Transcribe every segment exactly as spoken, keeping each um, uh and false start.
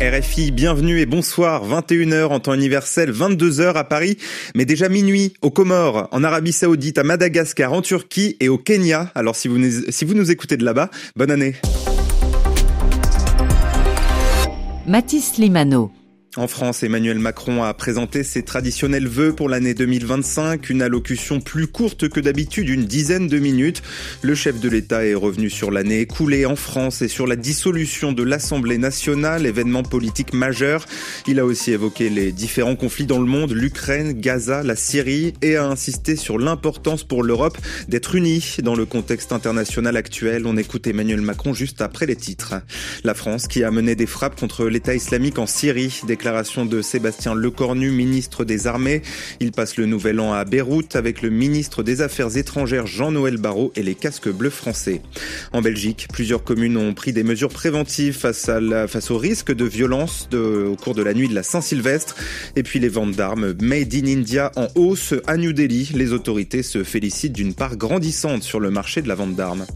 R F I, bienvenue et bonsoir, vingt et une heures en temps universel, vingt-deux heures à Paris, mais déjà minuit aux Comores, en Arabie Saoudite, à Madagascar, en Turquie et au Kenya. Alors si vous nous, si vous nous écoutez de là-bas, bonne année. Mathis Limano. En France, Emmanuel Macron a présenté ses traditionnels vœux pour l'année deux mille vingt-cinq, une allocution plus courte que d'habitude, une dizaine de minutes. Le chef de l'État est revenu sur l'année écoulée en France et sur la dissolution de l'Assemblée nationale, événement politique majeur. Il a aussi évoqué les différents conflits dans le monde, l'Ukraine, Gaza, la Syrie, et a insisté sur l'importance pour l'Europe d'être unie dans le contexte international actuel. On écoute Emmanuel Macron juste après les titres. La France qui a mené des frappes contre l'État islamique en Syrie, des Déclaration de Sébastien Lecornu, ministre des Armées. Il passe le nouvel an à Beyrouth avec le ministre des Affaires étrangères Jean-Noël Barrot et les casques bleus français. En Belgique, plusieurs communes ont pris des mesures préventives face, à la, face au risque de violence de, au cours de la nuit de la Saint-Sylvestre. Et puis les ventes d'armes Made in India en hausse à New Delhi. Les autorités se félicitent d'une part grandissante sur le marché de la vente d'armes.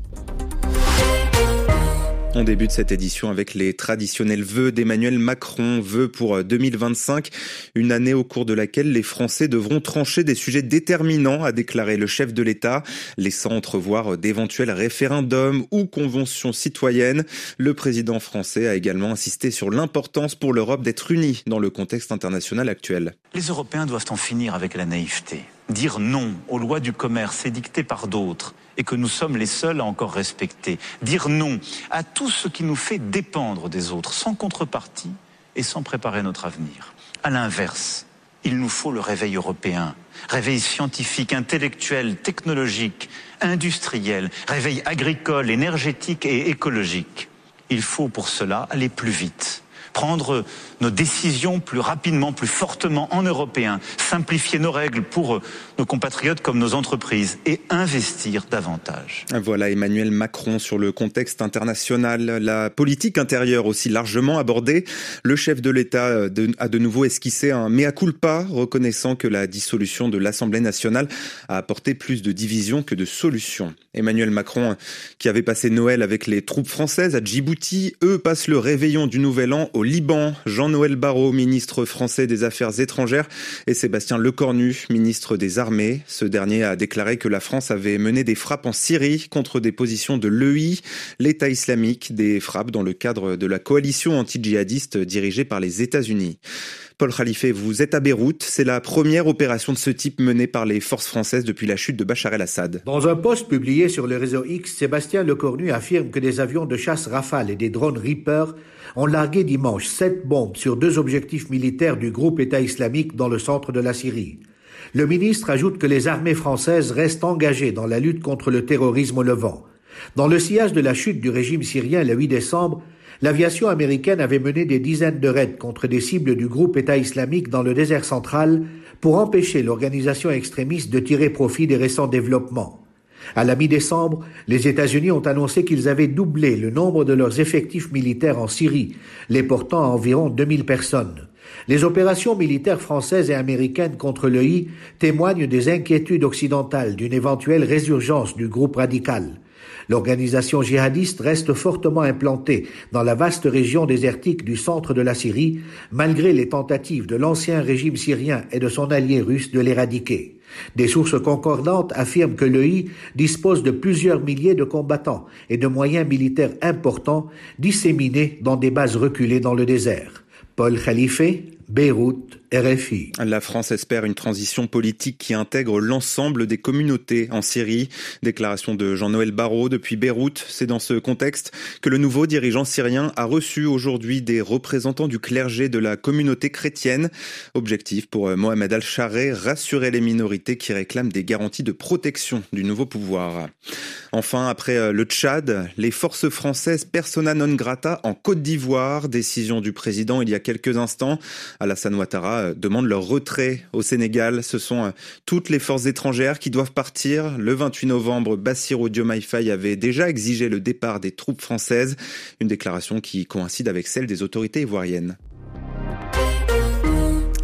On débute cette édition avec les traditionnels vœux d'Emmanuel Macron, vœux pour deux mille vingt-cinq, une année au cours de laquelle les Français devront trancher des sujets déterminants, a déclaré le chef de l'État, laissant entrevoir d'éventuels référendums ou conventions citoyennes. Le président français a également insisté sur l'importance pour l'Europe d'être unie dans le contexte international actuel. Les Européens doivent en finir avec la naïveté. Dire non aux lois du commerce édictées par d'autres et que nous sommes les seuls à encore respecter. Dire non à tout ce qui nous fait dépendre des autres, sans contrepartie et sans préparer notre avenir. À l'inverse, il nous faut le réveil européen, réveil scientifique, intellectuel, technologique, industriel, réveil agricole, énergétique et écologique. Il faut pour cela aller plus vite. Prendre nos décisions plus rapidement, plus fortement en européen, simplifier nos règles pour nos compatriotes comme nos entreprises et investir davantage. Voilà Emmanuel Macron sur le contexte international, la politique intérieure aussi largement abordée. Le chef de l'État a de nouveau esquissé un mea culpa, reconnaissant que la dissolution de l'Assemblée nationale a apporté plus de divisions que de solutions. Emmanuel Macron, qui avait passé Noël avec les troupes françaises à Djibouti, eux passent le réveillon du Nouvel An au Liban. Jean-Noël Barrot, ministre français des Affaires étrangères, et Sébastien Lecornu, ministre des Armées. Ce dernier a déclaré que la France avait mené des frappes en Syrie contre des positions de l'E I, l'État islamique, des frappes dans le cadre de la coalition anti-djihadiste dirigée par les États-Unis. Paul Khalife, vous êtes à Beyrouth. C'est la première opération de ce type menée par les forces françaises depuis la chute de Bachar el-Assad. Dans un post publié sur le réseau X, Sébastien Lecornu affirme que des avions de chasse Rafale et des drones Reaper ont largué dimanche sept bombes sur deux objectifs militaires du groupe État islamique dans le centre de la Syrie. Le ministre ajoute que les armées françaises restent engagées dans la lutte contre le terrorisme au Levant. Dans le sillage de la chute du régime syrien le huit décembre, l'aviation américaine avait mené des dizaines de raids contre des cibles du groupe État islamique dans le désert central pour empêcher l'organisation extrémiste de tirer profit des récents développements. À la mi-décembre, les États-Unis ont annoncé qu'ils avaient doublé le nombre de leurs effectifs militaires en Syrie, les portant à environ deux mille personnes. Les opérations militaires françaises et américaines contre l'E I témoignent des inquiétudes occidentales d'une éventuelle résurgence du groupe radical. L'organisation djihadiste reste fortement implantée dans la vaste région désertique du centre de la Syrie, malgré les tentatives de l'ancien régime syrien et de son allié russe de l'éradiquer. Des sources concordantes affirment que l'E I dispose de plusieurs milliers de combattants et de moyens militaires importants disséminés dans des bases reculées dans le désert. Paul Khalife, Beyrouth, R F I. La France espère une transition politique qui intègre l'ensemble des communautés en Syrie. Déclaration de Jean-Noël Barrot depuis Beyrouth. C'est dans ce contexte que le nouveau dirigeant syrien a reçu aujourd'hui des représentants du clergé de la communauté chrétienne. Objectif pour Mohamed Al-Chareh, rassurer les minorités qui réclament des garanties de protection du nouveau pouvoir. Enfin, après le Tchad, les forces françaises persona non grata en Côte d'Ivoire. Décision du président il y a quelques instants. Alassane Ouattara demande leur retrait au Sénégal. Ce sont toutes les forces étrangères qui doivent partir. Le vingt-huit novembre, Bassirou Diomaye Faye avait déjà exigé le départ des troupes françaises. Une déclaration qui coïncide avec celle des autorités ivoiriennes.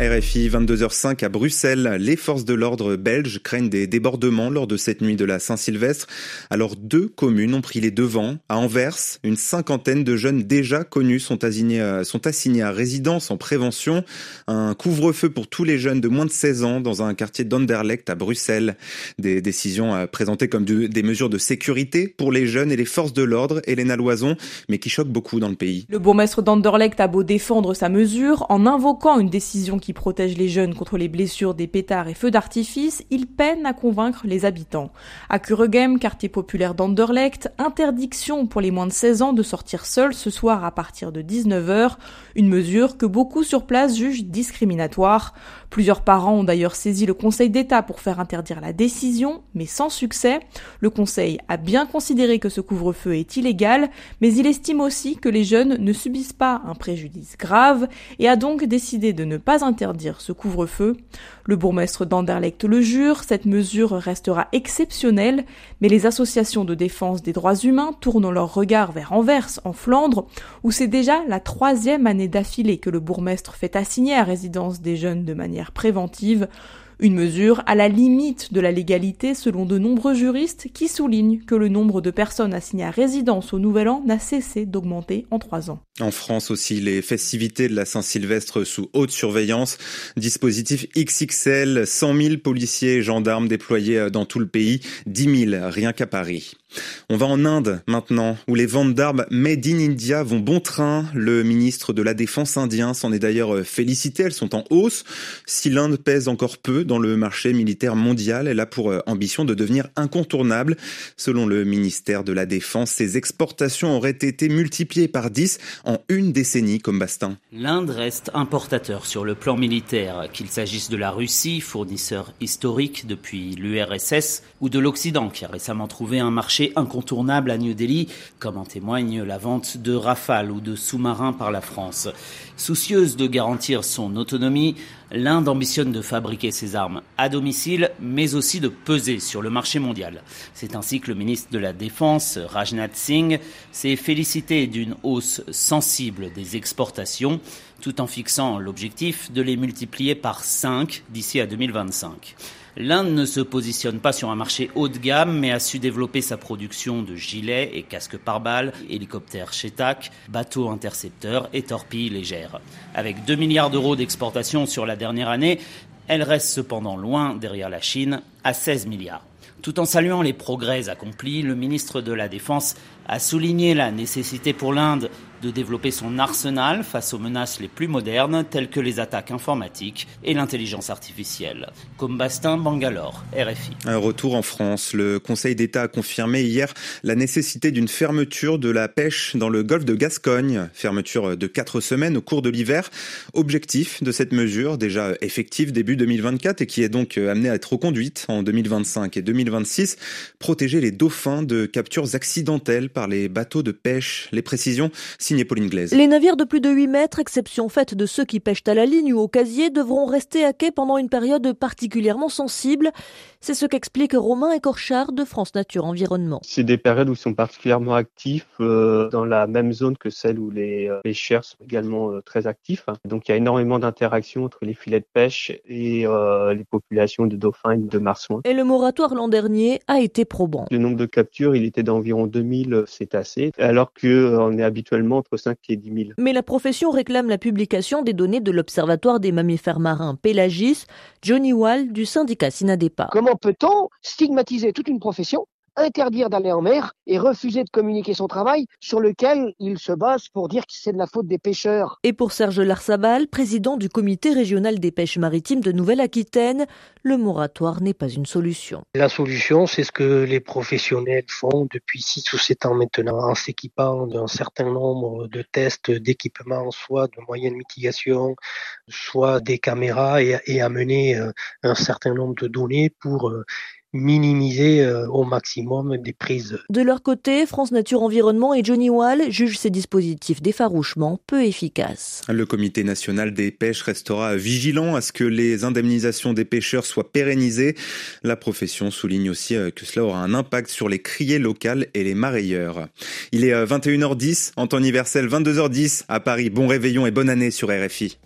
R F I, vingt-deux heures cinq à Bruxelles. Les forces de l'ordre belges craignent des débordements lors de cette nuit de la Saint-Sylvestre. Alors deux communes ont pris les devants. À Anvers, une cinquantaine de jeunes déjà connus sont assignés, sont assignés à résidence en prévention. Un couvre-feu pour tous les jeunes de moins de seize ans dans un quartier d'Anderlecht à Bruxelles. Des décisions présentées comme de, des mesures de sécurité pour les jeunes et les forces de l'ordre, Elena Loison, mais qui choquent beaucoup dans le pays. Le bourgmestre d'Anderlecht a beau défendre sa mesure, en invoquant une décision qui protège les jeunes contre les blessures des pétards et feux d'artifice, il peine à convaincre les habitants. À Kuregem, quartier populaire d'Anderlecht, interdiction pour les moins de seize ans de sortir seuls ce soir à partir de dix-neuf heures, une mesure que beaucoup sur place jugent discriminatoire. Plusieurs parents ont d'ailleurs saisi le Conseil d'État pour faire interdire la décision, mais sans succès. Le Conseil a bien considéré que ce couvre-feu est illégal, mais il estime aussi que les jeunes ne subissent pas un préjudice grave et a donc décidé de ne pas interdire ce couvre-feu. Le bourgmestre d'Anderlecht le jure, cette mesure restera exceptionnelle, mais les associations de défense des droits humains tournent leur regard vers Anvers, en Flandre, où c'est déjà la troisième année d'affilée que le bourgmestre fait assigner à résidence des jeunes de manière préventive. Une mesure à la limite de la légalité selon de nombreux juristes qui soulignent que le nombre de personnes assignées à résidence au Nouvel An n'a cessé d'augmenter en trois ans. En France aussi, les festivités de la Saint-Sylvestre sous haute surveillance. Dispositif X X L, cent mille policiers et gendarmes déployés dans tout le pays, dix mille rien qu'à Paris. On va en Inde maintenant, où les ventes d'armes Made in India vont bon train. Le ministre de la Défense indien s'en est d'ailleurs félicité, elles sont en hausse. Si l'Inde pèse encore peu dans le marché militaire mondial, elle a pour ambition de devenir incontournable. Selon le ministère de la Défense, ses exportations auraient été multipliées par dix en une décennie, comme Bastin. L'Inde reste importateur sur le plan militaire, qu'il s'agisse de la Russie, fournisseur historique depuis l'U R S S, ou de l'Occident, qui a récemment trouvé un marché incontournable à New Delhi, comme en témoigne la vente de Rafale ou de sous-marins par la France. Soucieuse de garantir son autonomie, l'Inde ambitionne de fabriquer ses armes à domicile, mais aussi de peser sur le marché mondial. C'est ainsi que le ministre de la Défense, Rajnath Singh, s'est félicité d'une hausse sensible des exportations, tout en fixant l'objectif de les multiplier par cinq d'ici à deux mille vingt-cinq. L'Inde ne se positionne pas sur un marché haut de gamme, mais a su développer sa production de gilets et casques pare-balles, hélicoptères Chetak, bateaux intercepteurs et torpilles légères. Avec deux milliards d'euros d'exportation sur la dernière année, elle reste cependant loin derrière la Chine, à seize milliards. Tout en saluant les progrès accomplis, le ministre de la Défense a souligné la nécessité pour l'Inde de développer son arsenal face aux menaces les plus modernes, telles que les attaques informatiques et l'intelligence artificielle. Comme Bastin, Bangalore, R F I. Un retour en France. Le Conseil d'État a confirmé hier la nécessité d'une fermeture de la pêche dans le golfe de Gascogne. Fermeture de quatre semaines au cours de l'hiver. Objectif de cette mesure, déjà effective début deux mille vingt-quatre et qui est donc amenée à être reconduite en deux mille vingt-cinq et deux mille vingt-six, protéger les dauphins de captures accidentelles par les bateaux de pêche. Les précisions signé Pauline Glaise. Les navires de plus de huit mètres, exception faite de ceux qui pêchent à la ligne ou au casier, devront rester à quai pendant une période particulièrement sensible. C'est ce qu'explique Romain Écorchard de France Nature Environnement. C'est des périodes où ils sont particulièrement actifs, euh, dans la même zone que celle où les euh, pêcheurs sont également euh, très actifs. Donc il y a énormément d'interactions entre les filets de pêche et euh, les populations de dauphins et de marsouins. Et le moratoire l'an dernier a été probant. Le nombre de captures, il était d'environ deux mille cétacés, alors qu'on est habituellement entre cinq et dix mille. Mais la profession réclame la publication des données de l'Observatoire des mammifères marins Pélagis. Johnny Wall du syndicat Synadepa. Comment peut-on stigmatiser toute une profession, interdire d'aller en mer et refuser de communiquer son travail sur lequel il se base pour dire que c'est de la faute des pêcheurs? Et pour Serge Larsabal, président du comité régional des pêches maritimes de Nouvelle-Aquitaine, le moratoire n'est pas une solution. La solution, c'est ce que les professionnels font depuis six ou sept ans maintenant, en s'équipant d'un certain nombre de tests d'équipement, soit de moyens de mitigation, soit des caméras, et, et amener un certain nombre de données pour minimiser euh, au maximum des prises. De leur côté, France Nature Environnement et Johnny Wall jugent ces dispositifs d'effarouchement peu efficaces. Le comité national des pêches restera vigilant à ce que les indemnisations des pêcheurs soient pérennisées. La profession souligne aussi que cela aura un impact sur les criées locales et les marailleurs. Il est vingt et une heures dix en temps universel, vingt-deux heures dix à Paris. Bon réveillon et bonne année sur R F I.